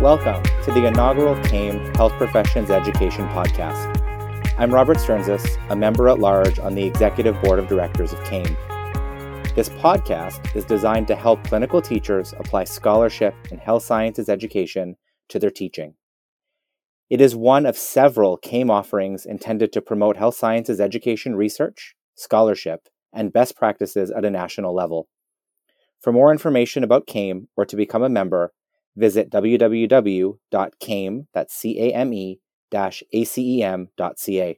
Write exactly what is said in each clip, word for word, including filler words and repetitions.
Welcome to the inaugural C A I M Health Professions Education Podcast. I'm Robert Sternzis, a member at large on the Executive Board of Directors of C A I M. This podcast is designed to help clinical teachers apply scholarship in health sciences education to their teaching. It is one of several C A I M offerings intended to promote health sciences education research, scholarship, and best practices at a national level. For more information about C A I M or to become a member, visit w w w dot c a m, that's C A M E, dash A C E M dot C A.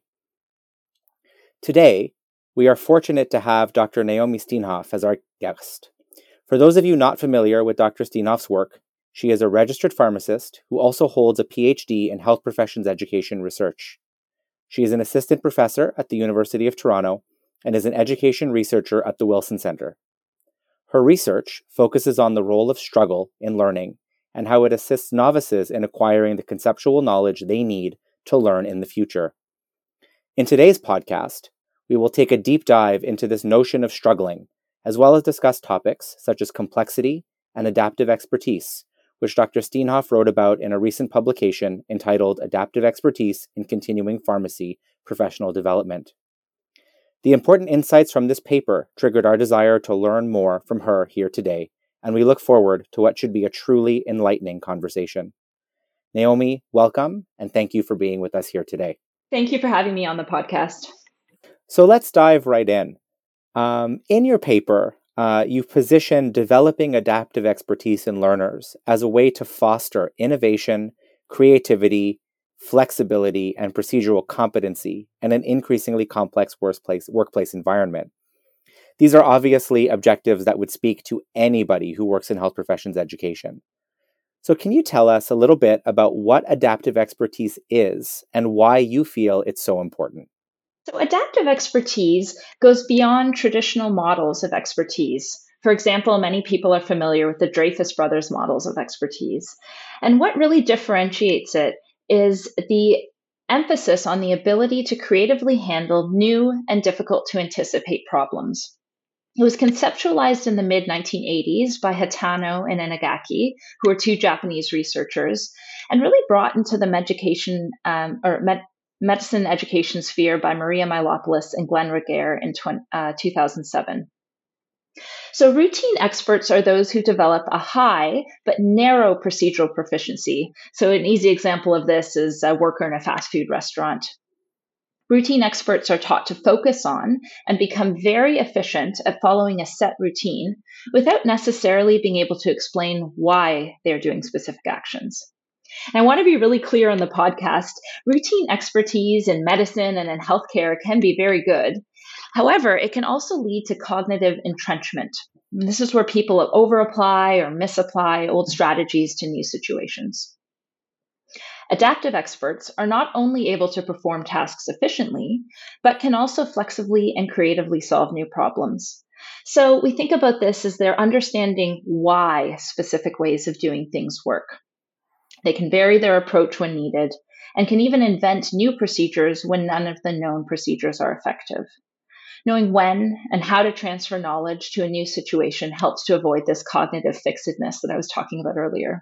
Today, we are fortunate to have Doctor Naomi Steenhoff as our guest. For those of you not familiar with Doctor Steenhoff's work, she is a registered pharmacist who also holds a P H D in health professions education research. She is an assistant professor at the University of Toronto and is an education researcher at the Wilson Centre. Her research focuses on the role of struggle in learning and how it assists novices in acquiring the conceptual knowledge they need to learn in the future. In today's podcast, we will take a deep dive into this notion of struggling, as well as discuss topics such as complexity and adaptive expertise, which Doctor Steenhoff wrote about in a recent publication entitled Adaptive Expertise in Continuing Pharmacy Professional Development. The important insights from this paper triggered our desire to learn more from her here today, and we look forward to what should be a truly enlightening conversation. Naomi, welcome, and thank you for being with us here today. Thank you for having me on the podcast. So let's dive right in. Um, in your paper, uh, you've positioned developing adaptive expertise in learners as a way to foster innovation, creativity, flexibility, and procedural competency in an increasingly complex workplace, workplace environment. These are obviously objectives that would speak to anybody who works in health professions education. So can you tell us a little bit about what adaptive expertise is and why you feel it's so important? So adaptive expertise goes beyond traditional models of expertise. For example, many people are familiar with the Dreyfus Brothers models of expertise. And what really differentiates it is the emphasis on the ability to creatively handle new and difficult to anticipate problems. It was conceptualized in the mid nineteen eighties by Hatano and Inagaki, who are two Japanese researchers, and really brought into the medication um, or med- medicine education sphere by Maria Milopoulos and Glenn Regehr in tw- uh, two thousand seven. So routine experts are those who develop a high but narrow procedural proficiency. So an easy example of this is a worker in a fast food restaurant. Routine experts are taught to focus on and become very efficient at following a set routine without necessarily being able to explain why they're doing specific actions. And I want to be really clear on the podcast. Routine expertise in medicine and in healthcare can be very good. However, it can also lead to cognitive entrenchment. And this is where people overapply or misapply old strategies to new situations. Adaptive experts are not only able to perform tasks efficiently, but can also flexibly and creatively solve new problems. So we think about this as they're understanding why specific ways of doing things work. They can vary their approach when needed and can even invent new procedures when none of the known procedures are effective. Knowing when and how to transfer knowledge to a new situation helps to avoid this cognitive fixedness that I was talking about earlier.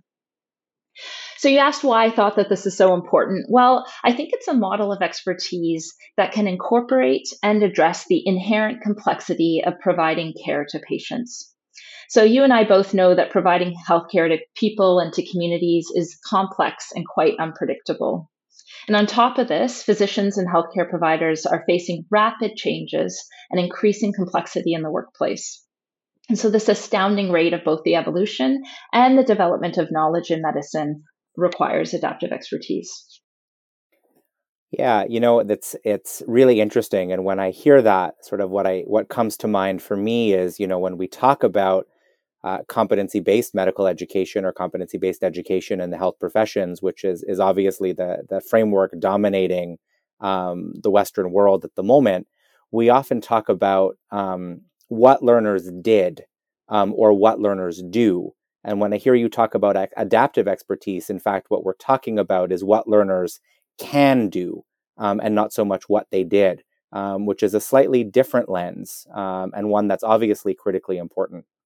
So you asked why I thought that this is so important. Well, I think it's a model of expertise that can incorporate and address the inherent complexity of providing care to patients. So you and I both know that providing healthcare to people and to communities is complex and quite unpredictable. And on top of this, physicians and healthcare providers are facing rapid changes and increasing complexity in the workplace. And so this astounding rate of both the evolution and the development of knowledge in medicine requires adaptive expertise. Yeah, you know, that's it's really interesting. And when I hear that, sort of what I what comes to mind for me is, you know, when we talk about uh, competency-based medical education or competency-based education in the health professions, which is is obviously the the framework dominating um, the Western world at the moment, we often talk about um, what learners did um, or what learners do. And when I hear you talk about ac- adaptive expertise, in fact, what we're talking about is what learners can do um, and not so much what they did, um, which is a slightly different lens um, and one that's obviously critically important.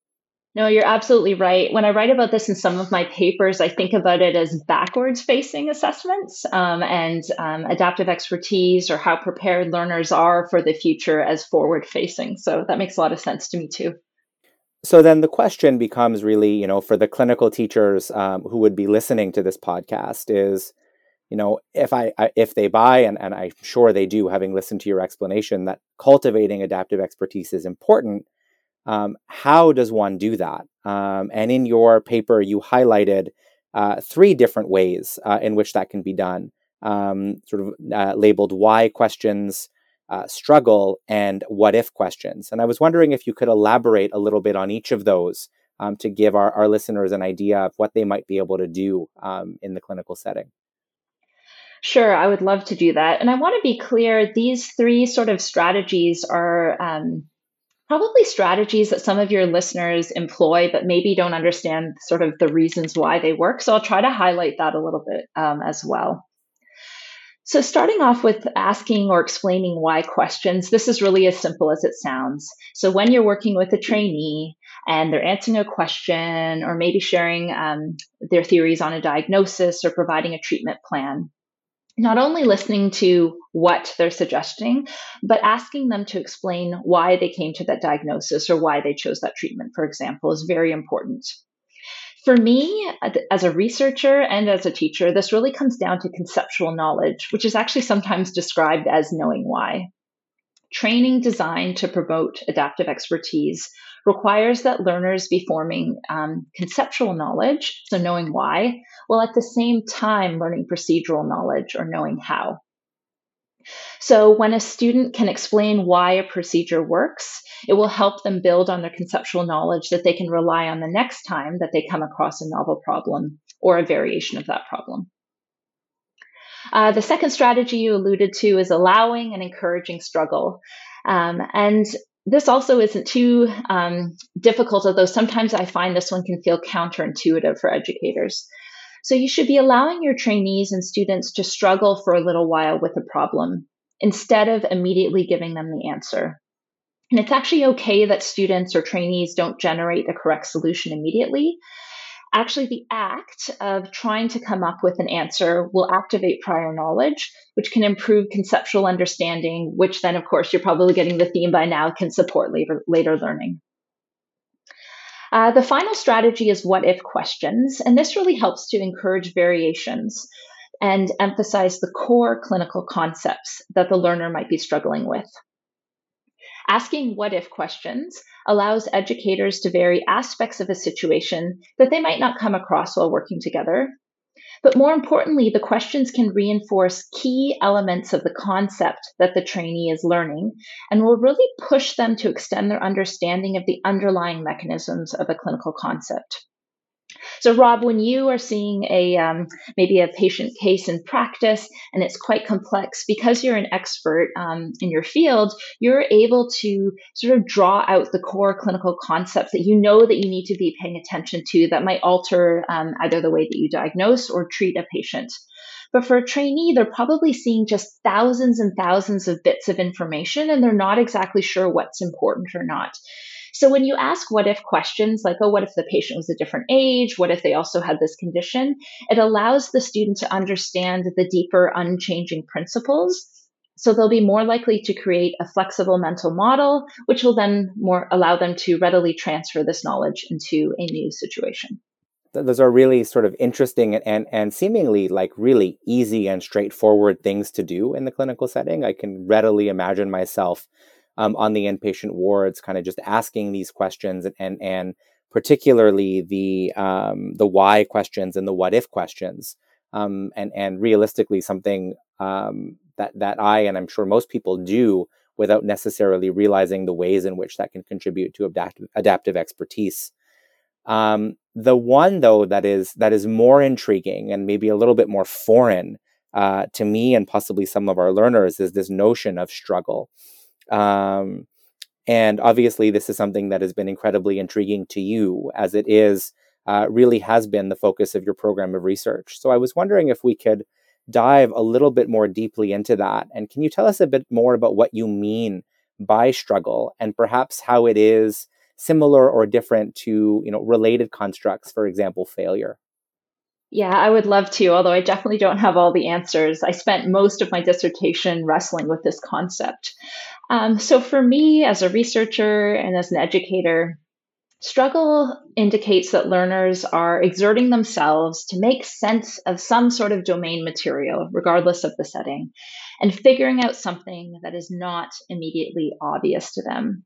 No, you're absolutely right. When I write about this in some of my papers, I think about it as backwards facing assessments um, and um, adaptive expertise, or how prepared learners are for the future, as forward facing. So that makes a lot of sense to me too. So then the question becomes really, you know, for the clinical teachers um, who would be listening to this podcast is, you know, if I, I if they buy, and, and I'm sure they do, having listened to your explanation, that cultivating adaptive expertise is important, um, how does one do that? Um, and in your paper, you highlighted uh, three different ways uh, in which that can be done, um, sort of uh, labeled why questions, uh, struggle, and what if questions. And I was wondering if you could elaborate a little bit on each of those um, to give our, our listeners an idea of what they might be able to do um, in the clinical setting. Sure, I would love to do that. And I want to be clear, these three sort of strategies are um, probably strategies that some of your listeners employ, but maybe don't understand sort of the reasons why they work. So I'll try to highlight that a little bit um, as well. So, starting off with asking or explaining why questions, this is really as simple as it sounds. So, when you're working with a trainee and they're answering a question, or maybe sharing um, their theories on a diagnosis or providing a treatment plan, not only listening to what they're suggesting, but asking them to explain why they came to that diagnosis or why they chose that treatment, for example, is very important. For me, as a researcher and as a teacher, this really comes down to conceptual knowledge, which is actually sometimes described as knowing why. Training designed to promote adaptive expertise requires that learners be forming um, conceptual knowledge, so knowing why, while at the same time learning procedural knowledge, or knowing how. So, when a student can explain why a procedure works, it will help them build on their conceptual knowledge that they can rely on the next time that they come across a novel problem or a variation of that problem. Uh, the second strategy you alluded to is allowing and encouraging struggle. Um, and this also isn't too um, difficult, although sometimes I find this one can feel counterintuitive for educators. So you should be allowing your trainees and students to struggle for a little while with a problem instead of immediately giving them the answer. And it's actually okay that students or trainees don't generate a correct solution immediately. Actually, the act of trying to come up with an answer will activate prior knowledge, which can improve conceptual understanding, which then, of course, you're probably getting the theme by now, can support later, later learning. Uh, the final strategy is what if questions, and this really helps to encourage variations and emphasize the core clinical concepts that the learner might be struggling with. Asking what if questions allows educators to vary aspects of a situation that they might not come across while working together. But more importantly, the questions can reinforce key elements of the concept that the trainee is learning and will really push them to extend their understanding of the underlying mechanisms of a clinical concept. So, Rob, when you are seeing a um, maybe a patient case in practice and it's quite complex, because you're an expert um, in your field, you're able to sort of draw out the core clinical concepts that you know that you need to be paying attention to that might alter um, either the way that you diagnose or treat a patient. But for a trainee, they're probably seeing just thousands and thousands of bits of information, and they're not exactly sure what's important or not. So when you ask what if questions like, oh, what if the patient was a different age? What if they also had this condition? It allows the student to understand the deeper unchanging principles. So they'll be more likely to create a flexible mental model, which will then more allow them to readily transfer this knowledge into a new situation. Those are really sort of interesting and, and, and seemingly like really easy and straightforward things to do in the clinical setting. I can readily imagine myself um, on the inpatient wards, kind of just asking these questions, and and, and particularly the um, the why questions and the what if questions, um, and and realistically something um, that that I and I'm sure most people do without necessarily realizing the ways in which that can contribute to adaptive, adaptive expertise. Um, the one though that is that is more intriguing and maybe a little bit more foreign uh, to me and possibly some of our learners is this notion of struggle. Um, and obviously, this is something that has been incredibly intriguing to you, as it is uh, really has been the focus of your program of research. So I was wondering if we could dive a little bit more deeply into that. And can you tell us a bit more about what you mean by struggle, and perhaps how it is similar or different to, you know, related constructs, for example, failure? Yeah, I would love to, although I definitely don't have all the answers. I spent most of my dissertation wrestling with this concept. Um, so, for me, as a researcher and as an educator, struggle indicates that learners are exerting themselves to make sense of some sort of domain material, regardless of the setting, and figuring out something that is not immediately obvious to them.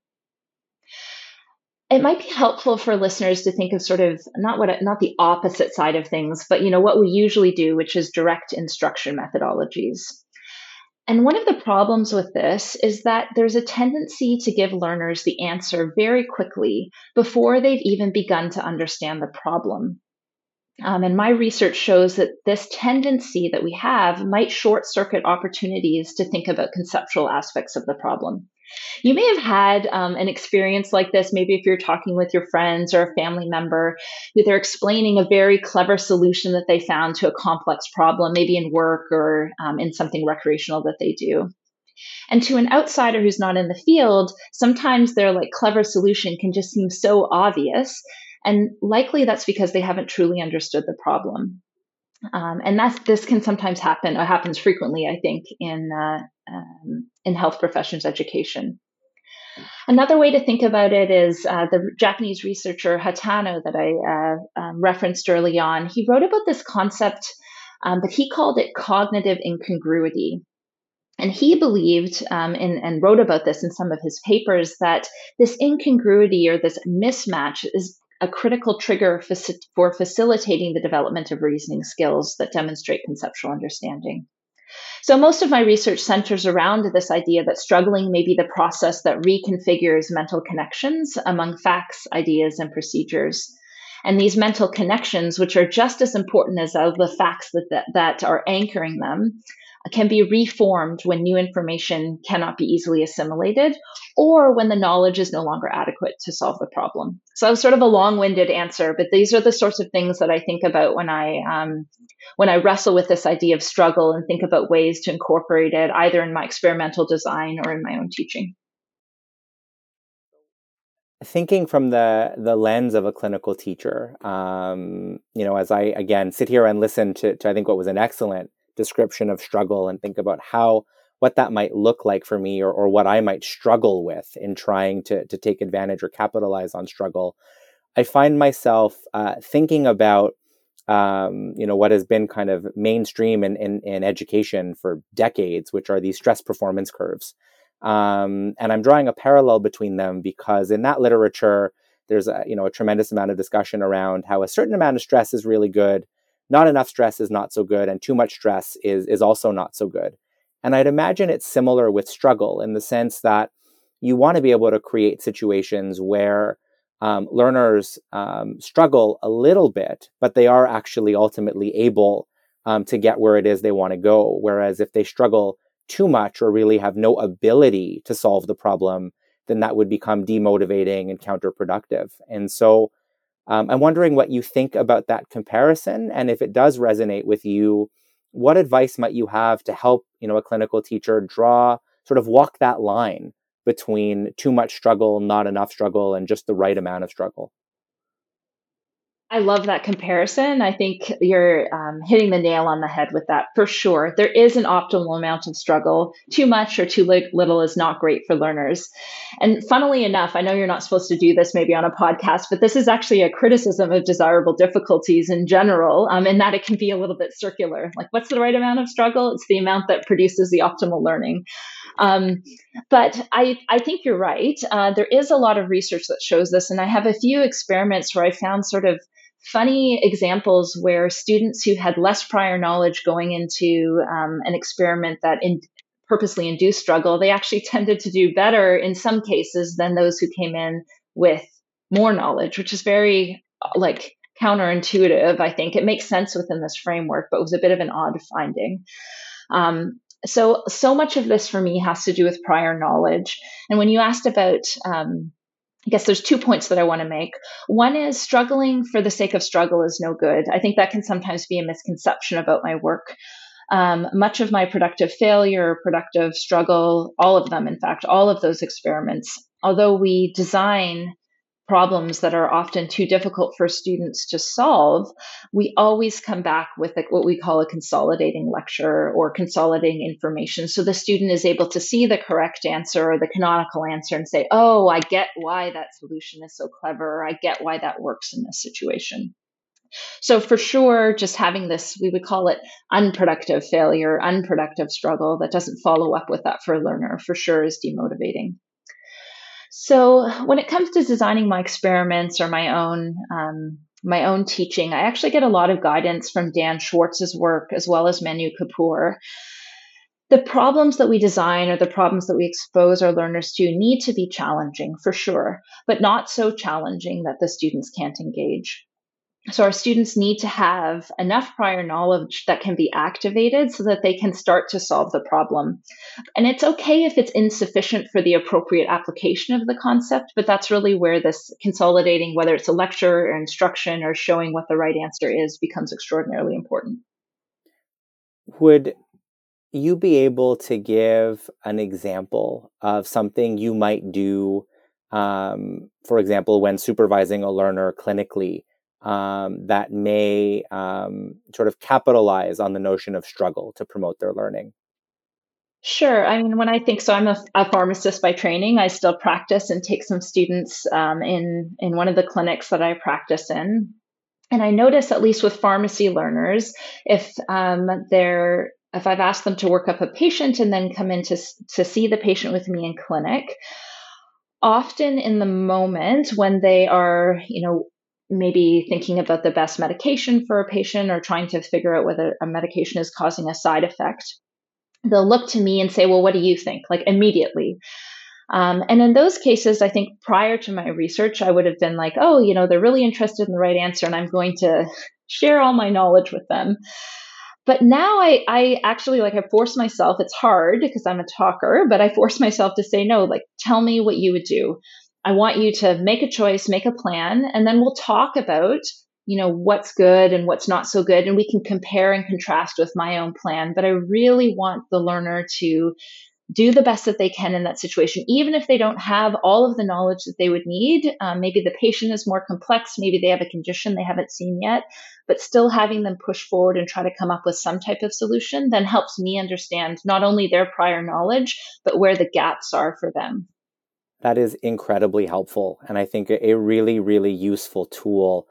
It might be helpful for listeners to think of sort of not what not the opposite side of things, but you know what we usually do, which is direct instruction methodologies. And one of the problems with this is that there's a tendency to give learners the answer very quickly before they've even begun to understand the problem. Um, and my research shows that this tendency that we have might short circuit opportunities to think about conceptual aspects of the problem. You may have had um, an experience like this, maybe if you're talking with your friends or a family member, that they're explaining a very clever solution that they found to a complex problem, maybe in work or um, in something recreational that they do. And to an outsider who's not in the field, sometimes their like clever solution can just seem so obvious. And likely that's because they haven't truly understood the problem. Um, and that's this can sometimes happen, or happens frequently, I think, in uh, um, in health professions education. Another way to think about it is uh, the Japanese researcher Hatano that I uh, um, referenced early on. He wrote about this concept, um, but he called it cognitive incongruity. And he believed um, in, and wrote about this in some of his papers that this incongruity or this mismatch is a critical trigger for, for facilitating the development of reasoning skills that demonstrate conceptual understanding. So most of my research centers around this idea that struggling may be the process that reconfigures mental connections among facts, ideas, and procedures. And these mental connections, which are just as important as the facts that, that, that are anchoring them, can be reformed when new information cannot be easily assimilated or when the knowledge is no longer adequate to solve the problem. So that was sort of a long-winded answer, but these are the sorts of things that I think about when I um, when I wrestle with this idea of struggle and think about ways to incorporate it either in my experimental design or in my own teaching. Thinking from the the lens of a clinical teacher, um, you know, as I again sit here and listen to, to I think what was an excellent description of struggle and think about how what that might look like for me, or, or what I might struggle with in trying to to take advantage or capitalize on struggle, I find myself uh, thinking about um, you know what has been kind of mainstream in, in in education for decades, which are these stress performance curves. Um, and I'm drawing a parallel between them because in that literature, there's a, you know, a tremendous amount of discussion around how a certain amount of stress is really good, not enough stress is not so good, and too much stress is, is also not so good. And I'd imagine it's similar with struggle in the sense that you want to be able to create situations where um, learners um, struggle a little bit, but they are actually ultimately able um, to get where it is they want to go. Whereas if they struggle too much or really have no ability to solve the problem, then that would become demotivating and counterproductive. And so um, I'm wondering what you think about that comparison. And if it does resonate with you, what advice might you have to help, you know, a clinical teacher draw, sort of walk that line between too much struggle, not enough struggle, and just the right amount of struggle? I love that comparison. I think you're um, hitting the nail on the head with that for sure. There is an optimal amount of struggle. Too much or too li- little is not great for learners. And funnily enough, I know you're not supposed to do this maybe on a podcast, but this is actually a criticism of desirable difficulties in general, um, in that it can be a little bit circular. Like, what's the right amount of struggle? It's the amount that produces the optimal learning. Um, but I, I think you're right. Uh, there is a lot of research that shows this, and I have a few experiments where I found sort of funny examples where students who had less prior knowledge going into um, an experiment that in, purposely induced struggle, they actually tended to do better in some cases than those who came in with more knowledge, which is very like counterintuitive. I think it makes sense within this framework, but was a bit of an odd finding. Um, so, so much of this for me has to do with prior knowledge. And when you asked about um, I guess there's two points that I want to make. One is struggling for the sake of struggle is no good. I think that can sometimes be a misconception about my work. Um, much of my productive failure, productive struggle, all of them, in fact, all of those experiments, although we design problems that are often too difficult for students to solve, we always come back with a, what we call a consolidating lecture or consolidating information. So the student is able to see the correct answer or the canonical answer and say, oh, I get why that solution is so clever, or I get why that works in this situation. So for sure, just having this, we would call it unproductive failure, unproductive struggle that doesn't follow up with that for a learner, for sure is demotivating. So when it comes to designing my experiments or my own um, my own teaching, I actually get a lot of guidance from Dan Schwartz's work as well as Manu Kapoor. The problems that we design or the problems that we expose our learners to need to be challenging for sure, but not so challenging that the students can't engage. So our students need to have enough prior knowledge that can be activated so that they can start to solve the problem. And it's okay if it's insufficient for the appropriate application of the concept, but that's really where this consolidating, whether it's a lecture or instruction or showing what the right answer is, becomes extraordinarily important. Would you be able to give an example of something you might do, um, for example, when supervising a learner clinically, Um, that may um, sort of capitalize on the notion of struggle to promote their learning? Sure. I mean, when I think so, I'm a, a pharmacist by training. I still practice and take some students um, in in one of the clinics that I practice in. And I notice, at least with pharmacy learners, if um, they're if I've asked them to work up a patient and then come in to to see the patient with me in clinic, often in the moment when they are, you know, maybe thinking about the best medication for a patient or trying to figure out whether a medication is causing a side effect, they'll look to me and say, well, what do you think? Like immediately. Um, and in those cases, I think prior to my research, I would have been like, oh, you know, they're really interested in the right answer and I'm going to share all my knowledge with them. But now I, I actually like, I force myself, it's hard because I'm a talker, but I force myself to say, no, like, tell me what you would do. I want you to make a choice, make a plan, and then we'll talk about, you know, what's good and what's not so good. And we can compare and contrast with my own plan. But I really want the learner to do the best that they can in that situation, even if they don't have all of the knowledge that they would need. Um, maybe the patient is more complex. Maybe they have a condition they haven't seen yet, but still having them push forward and try to come up with some type of solution then helps me understand not only their prior knowledge, but where the gaps are for them. That is incredibly helpful, and I think a really, really useful tool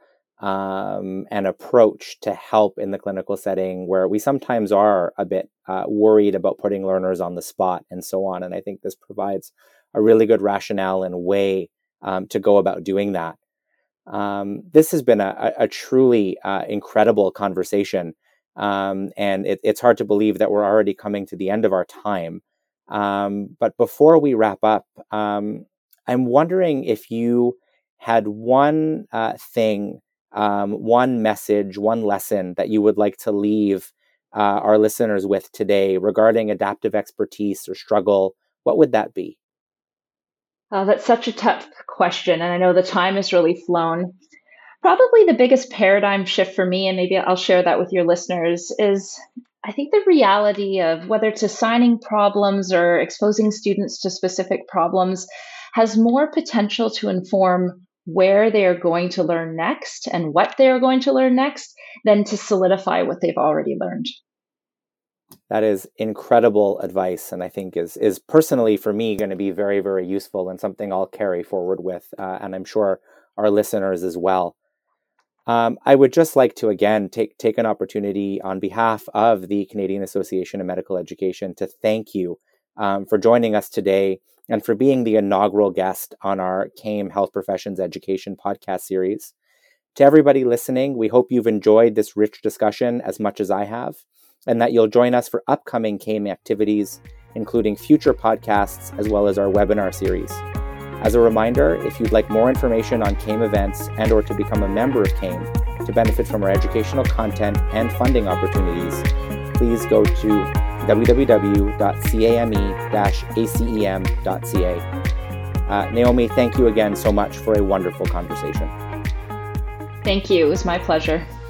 um, and approach to help in the clinical setting where we sometimes are a bit uh, worried about putting learners on the spot and so on. And I think this provides a really good rationale and way um, to go about doing that. Um, this has been a, a truly uh, incredible conversation, um, and it, it's hard to believe that we're already coming to the end of our time. Um, but before we wrap up, um, I'm wondering if you had one uh, thing, um, one message, one lesson that you would like to leave uh, our listeners with today regarding adaptive expertise or struggle. What would that be? Oh, that's such a tough question. And I know the time has really flown. Probably the biggest paradigm shift for me, and maybe I'll share that with your listeners, is I think the reality of whether it's assigning problems or exposing students to specific problems has more potential to inform where they are going to learn next and what they are going to learn next than to solidify what they've already learned. That is incredible advice, and I think is is personally for me going to be very, very useful and something I'll carry forward with, uh, and I'm sure our listeners as well. Um, I would just like to, again, take, take an opportunity on behalf of the Canadian Association of Medical Education to thank you um, for joining us today and for being the inaugural guest on our C A I M Health Professions Education podcast series. To everybody listening, we hope you've enjoyed this rich discussion as much as I have, and that you'll join us for upcoming C A I M activities, including future podcasts as well as our webinar series. As a reminder, if you'd like more information on C A I M events and or to become a member of C A I M to benefit from our educational content and funding opportunities, please go to w w w dot came dash acem dot c a. Uh, Naomi, thank you again so much for a wonderful conversation. Thank you. It was my pleasure.